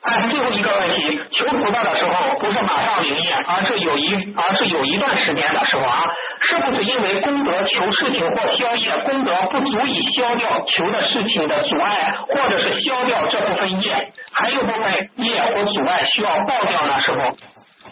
最后一个问题，求菩萨的时候不是马上灵验，而是有一段时间的时候啊，是不是因为功德求事情或消业，功德不足以消掉求的事情的阻碍，或者是消掉这部分业，还有部分业或阻碍需要爆掉呢？师傅？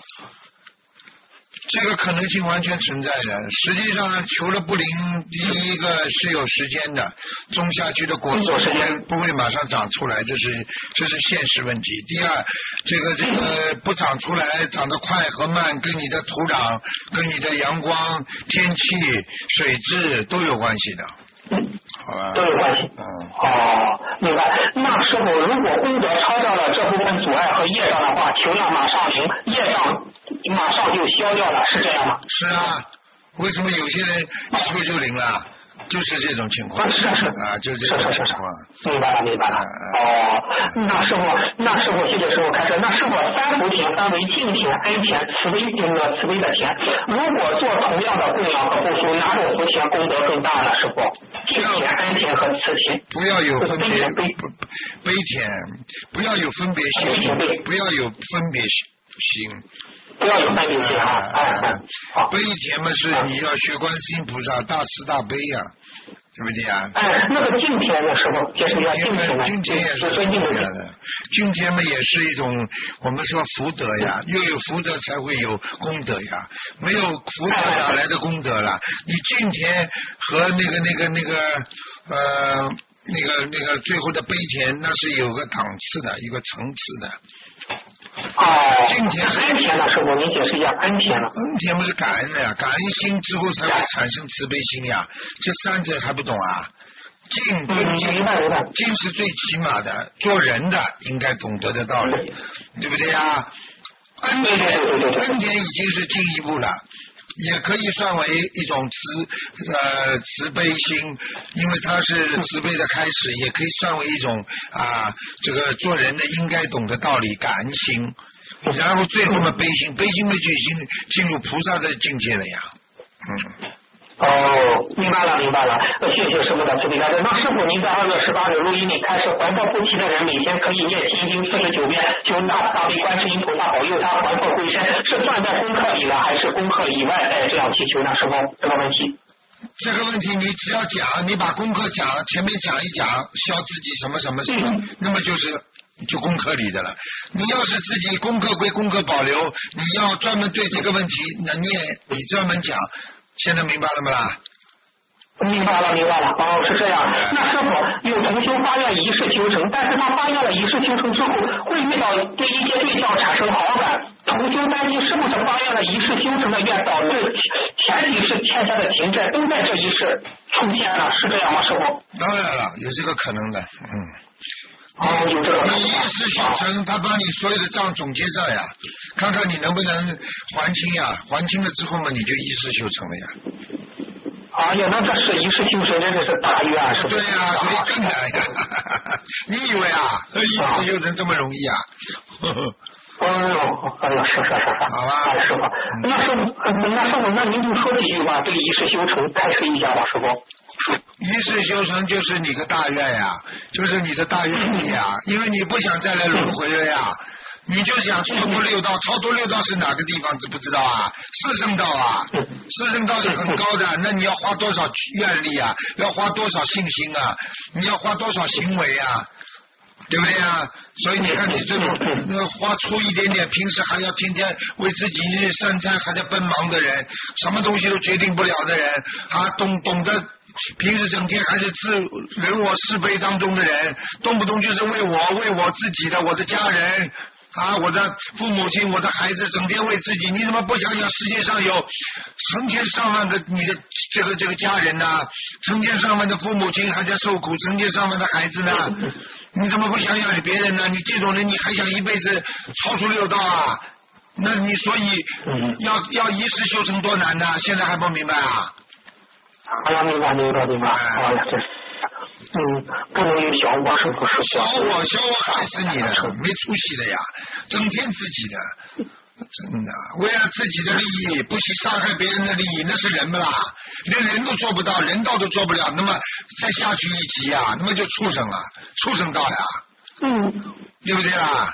这个可能性完全存在的。实际上求了不灵，第一个是有时间的，种下去的果子不会马上长出来，这是现实问题。第二，这个不长出来，长得快和慢跟你的土壤、跟你的阳光、天气、水质都有关系的。好吧， 都有关系。明白。那师傅，如果功德超掉了这部分阻碍和业障的话，求量马上灵，业障马上就消掉了，是这样吗？ 是啊，为什么有些人一求就灵了？就是这种情况。 是就是这种情况。 明白了。那师傅，谢谢师傅开始。那师傅，三福田分为净田、恩田、慈悲的田。如果做同样的供养和付出，哪种福田功德更大呢？师傅，净田、恩田和慈田。 不要有分别，悲田，不要有分别心，不要有分别心。 不要有分别心啊！ 悲田嘛，是你要学观世音菩萨大慈大悲呀，对不对呀？ 那个净田的时候，就是要净田也是这样的。净田嘛，也是一种我们说福德呀，又有福德才会有功德呀，没有福德哪来的功德啦？你净田和那个最后的悲田，那是有个档次的，一个层次的。净田是恩田了，师傅，您解释一下恩田了。 恩田不是感恩的呀，感恩心之后才会产生慈悲心呀，这三者还不懂啊？净是最起码的，做人的应该懂得的道理，对不对呀？恩田已经是进一步了。也可以算为一种慈悲心，因为它是慈悲的开始，也可以算为一种这个做人的应该懂的道理，感恩心。然后最后的悲心，悲心的就已经进入菩萨的境界了呀。 明白了。谢谢师傅的慈悲开示。那师傅，您在2月18日录音里开始，魂魄不齐的人每天可以念心经49遍，求大悲观世音菩萨保佑他魂魄归身，是算在功课里了，还是功课以外再这样祈求呢？师傅，这个问题。 这个问题你只要讲，你把功课讲前面讲一讲，消自己什么，那么就功课里的了。你要是自己功课归功课保留，你要专门对这个问题你专门讲。现在明白了吗啦？ 明白了。是这样。那师傅，有同修发愿一世修成，但是他发愿了一世修成之后，会遇到对一些对象产生好感。同修担心是不是发愿了一世修成的愿，导致前几世欠下的情债都在这一世出现了，是这样吗？师傅？ 当然了，有这个可能的。 有这个。 你一世修成，他把你所有的账总结上呀，看看你能不能还清呀？还清了之后嘛，你就一世修成了呀。 那这是一世修成，真的是大愿，是吧？ 对呀，所以更难呀。你以为一世修成这么容易啊？ 是。 好吧， 师傅。那师傅，那您就说几句话，对一世修成开示一下吧，师傅。 一世修成就是你个大愿呀，就是你的大愿力呀，因为你不想再来轮回了呀，你就想超脱六道，超脱六道是哪个地方知不知道啊？四圣道啊，四圣道是很高的，那你要花多少愿力啊？要花多少信心啊？你要花多少行为啊？对不对啊？所以你看你这种花出一点点，平时还要天天为自己日三餐还在奔忙的人，什么东西都决定不了的人，懂得平时整天还是人我是非当中的人，动不动就是为我自己的我的家人我的父母亲我的孩子，整天为自己，你怎么不想想世界上有成千上万的你的这个家人呢？成千上万的父母亲还在受苦，成千上万的孩子呢？你怎么不想想你别人呢？你这种人你还想一辈子超出六道啊？那你所以要一世修成多难呢？现在还不明白啊？ 明白。不能有小我，是不是？ 小我害死你了，没出息的呀，整天自己的，真的为了自己的利益，不惜伤害别人的利益，那是人不啦？连人都做不到，人道都做不了，那么再下去一级啊，那么就畜生了，畜生道呀，对不对啦？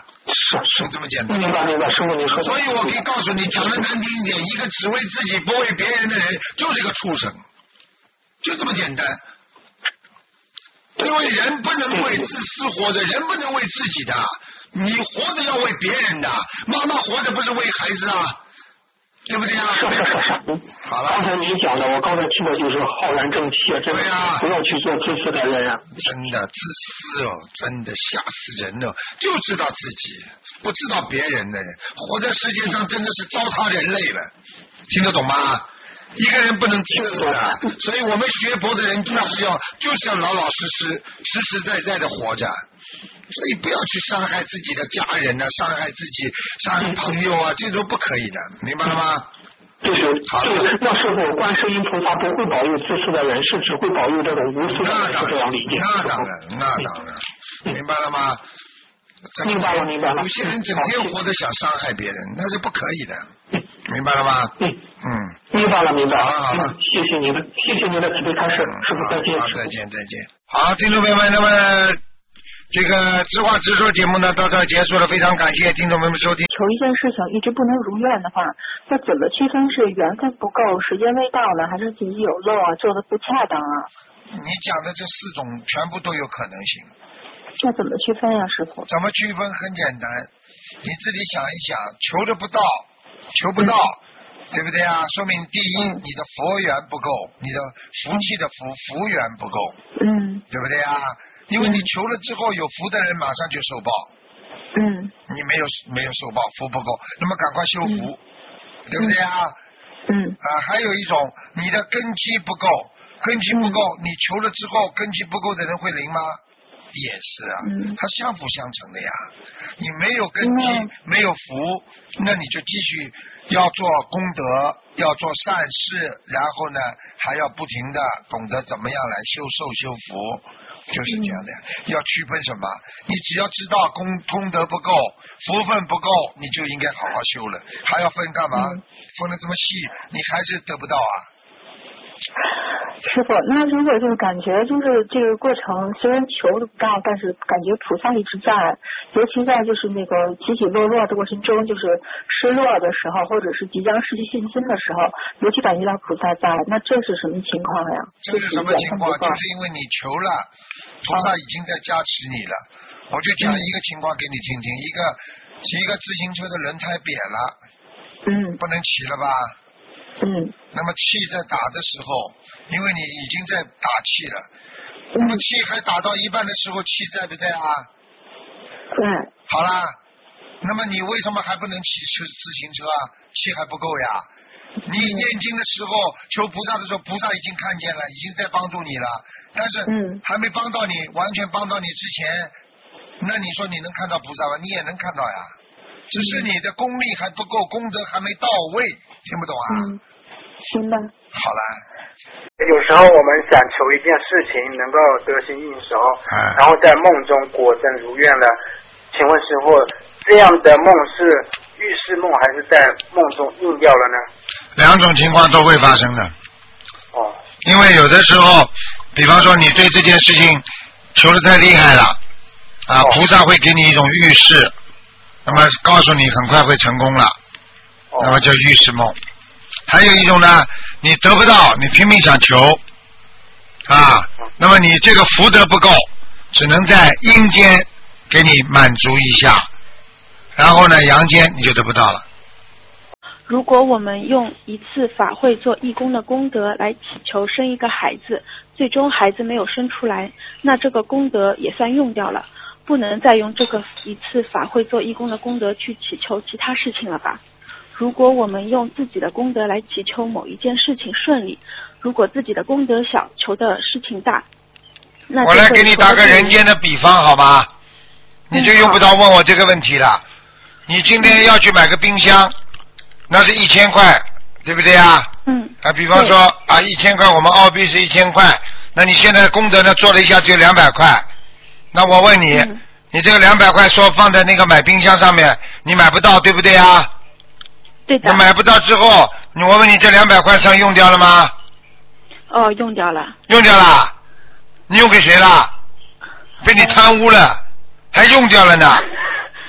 是这么简单。 明白，师傅你说的。 所以我可以告诉你，讲的难听一点，一个只为自己不为别人的人，就是个畜生，就这么简单。因为人不能为自私活着，人不能为自己的，你活着要为别人的。妈妈活着不是为孩子啊，对不对啊？ 是。 好了。 刚才你讲的，我刚才听的就是浩然正气，真的不要去做自私的人啊。 真的自私哦，真的吓死人了，就知道自己，不知道别人的人，活在世界上真的是糟蹋人类了，听得懂吗？一个人不能自私的，所以我们学佛的人就是要老老实实、实实在在的活着，所以不要去伤害自己的家人啊，伤害自己、伤害朋友啊，这都不可以的，明白了吗？好了。 那师傅，观世音菩萨不会保佑自私的人，是只会保佑这种无私的人，是这样理解？ 那当然，明白了吗？ 明白了。 有些人整天活着想伤害别人，那是不可以的，明白了吗？ 明白了。 好了。 谢谢您的慈悲开示，师傅再见。 好，再见。好，听众朋友们，那么这个知话直说节目呢到这儿结束了，非常感谢听众朋友们收听。 求一件事情一直不能如愿的话，那怎么区分是缘分不够，时间未到呢，还是自己有漏啊，做的不恰当啊？ 你讲的这4种全部都有可能性。 那怎么区分呀，师傅？ 怎么区分？很简单，你自己想一想，求不到，对不对啊？说明第一，你的佛缘不够，你的福气的福缘不够，对不对啊？因为你求了之后，有福的人马上就受报，你没有受报，福不够，那么赶快修福，对不对啊？还有一种，你的根基不够，你求了之后，根基不够的人会灵吗？也是啊，它相辅相成的呀。你没有根基，没有福，那你就继续要做功德，要做善事，然后呢还要不停的懂得怎么样来修福，就是这样的。要区分什么？你只要知道功德不够，福分不够，你就应该好好修了。还要分干嘛？分得这么细，你还是得不到啊。 师傅，那如果就是感觉就是这个过程虽然求的不到，但是感觉菩萨一直在，尤其在就是那个起起落落的过程中，就是失落的时候，或者是即将失去信心的时候，尤其感觉到菩萨在，那这是什么情况呀？ 这是什么情况？就是因为你求了，菩萨已经在加持你了。我就讲一个情况给你听听，一个自行车的轮胎瘪了，不能骑了吧？那么气在打的时候，因为你已经在打气了，那么气还打到一半的时候，气在不在啊？好啦，那么你为什么还不能骑自行车啊？气还不够呀。你念经的时候求菩萨的时候，菩萨已经看见了，已经在帮助你了，但是还没帮到你，完全帮到你之前，那你说你能看到菩萨吗？你也能看到呀，只是你的功力还不够，功德还没到位，听不懂啊？ 明白。 好了。 有时候我们想求一件事情能够得心应手，然后在梦中果真如愿了，请问师父，这样的梦是预示梦还是在梦中应掉了呢？2 种情况都会发生的。因为有的时候，比方说你对这件事情求得太厉害了啊，菩萨会给你一种预示，那么告诉你很快会成功了，那么叫预示梦。还有一种呢，你得不到，你拼命想求啊，那么你这个福德不够，只能在阴间给你满足一下，然后呢阳间你就得不到了。 如果我们用一次法会做义工的功德来祈求生一个孩子，最终孩子没有生出来，那这个功德也算用掉了，不能再用这个一次法会做义工的功德去祈求其他事情了吧？如果我们用自己的功德来祈求某一件事情顺利，如果自己的功德小，求的事情大，那我来给你打个人间的比方好吧？你就用不着问我这个问题了。你今天要去买个冰箱，那是1000块，对不对啊？比方说啊，1000块，我们澳币是1000块，那你现在功德呢做了一下只有200块，那我问你，你这个200块说放在那个买冰箱上面，你买不到，对不对啊？ 对的。 那买不到之后，我问你这200块上用掉了吗？ 用掉了。 用掉了？你用给谁了？被你贪污了，还用掉了呢？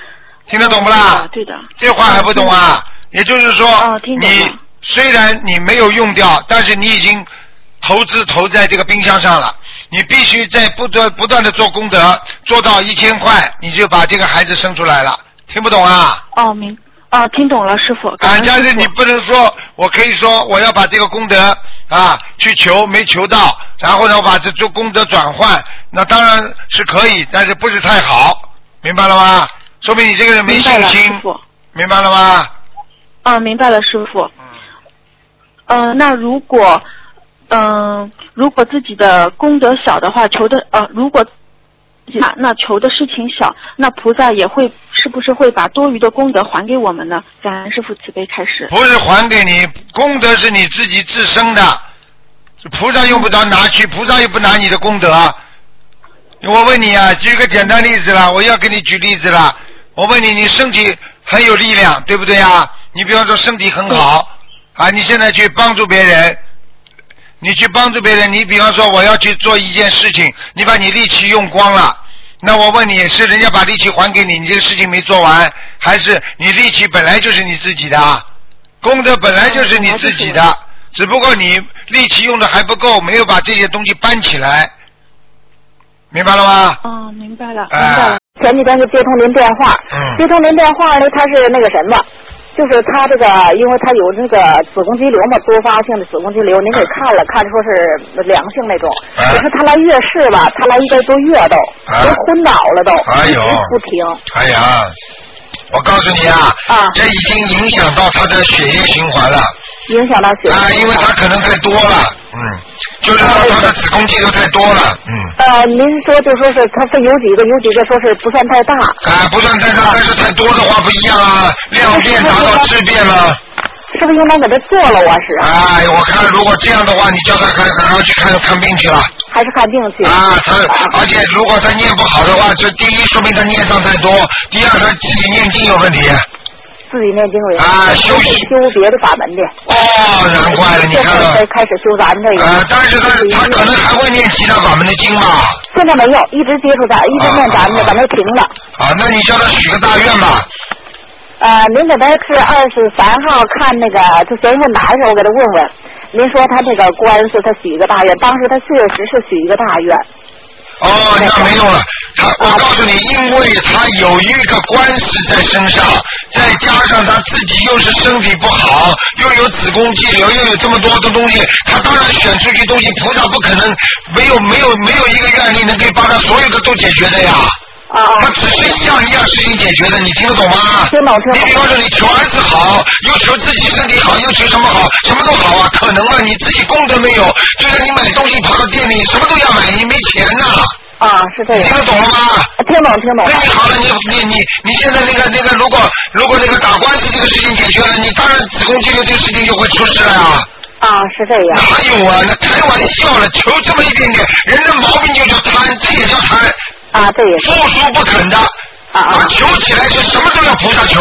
听得懂不啦？ 对的。 这话还不懂啊？也就是说，你虽然你没有用掉，但是你已经投在这个冰箱上了。你必须在不断的做功德，做到1000块，你就把这个孩子生出来了。听不懂啊？ 听懂了，师傅。 但是你不能说，我可以说我要把这个功德去求，没求到，然后呢，我把这做功德转换，那当然是可以，但是不是太好，明白了吗？说明你这个人没信心，明白了吗？ 明白了，师傅。那如果自己的功德小的话，如果那求的事情小，那菩萨是不是会把多余的功德还给我们呢？感恩师父慈悲开示。 不是还给你，功德是你自己自身的，菩萨用不着拿去，菩萨又不拿你的功德。我问你啊，举个简单例子了，我要给你举例子了。我问你，你身体很有力量，对不对啊？你比方说身体很好你现在去帮助别人。你去帮助别人，你比方说我要去做一件事情，你把你力气用光了，那我问你，是人家把力气还给你，你这个事情没做完，还是你力气本来就是你自己的，功德本来就是你自己的，只不过你力气用的还不够，没有把这些东西搬起来，明白了吗？ 明白了，明白了。 前几天就接通您电话，接通您电话呢，他是那个什么，就是他这个，因为他有那个子宫肌瘤嘛，多发性的子宫肌瘤，您给看了，看说是良性那种，可是他来月事吧，他来1个多月都昏倒了都，一直不停。 哎呀，我告诉你这已经影响到他的血液循环了。 影响到血液循环。 因为他可能太多了，就是说他的子宫肌瘤太多了， 您说就说是他是有几个说是不算太大。 不算太大，但是太多的话不一样啊，量变达到质变了。 是不是应该给他做了我是？ 我看如果这样的话，你叫他赶快去看病去了。 还是看病去。 而且如果他念不好的话，就第一说明他念障太多，第二他自己念经有问题。 自己念经为修别的法门的。 难怪了，你看了。 开始修咱这个。 但是他可能还会念其他法门的经吧？ 现在没有，一直接触咱，一直念咱们的，把那停了。 那你叫他许个大愿吧。 您给他是23号看那个，就前一问答的时候，我给他问问，您说他这个官司他许一个大愿，当时他确实是许一个大愿。 那没用了。我告诉你，因为他有一个官司在身上，再加上他自己又是身体不好，又有子宫肌瘤，又有这么多的东西，他当然选出去东西，菩萨不可能没有一个愿力能可以把他所有的都解决的呀。他只是一样事情解决的，你听得懂吗？ 听懂。 你比方说你求儿子好，又求自己身体好，又求什么好，什么都好啊，可能吗？你自己功德没有，就像你买东西跑到店里，什么都要买，你没钱呐。 是这样。 听得懂了吗？ 听懂。 那你好了，你现在那个，如果那个打官司这个事情解决了，你当然子宫肌瘤这个事情就会出事了呀。 是这样。 哪有啊？那开玩笑了，求这么一点点，人的毛病就叫贪，这也叫贪。 这也是。 付出不肯的。求起来是什么都要菩萨求。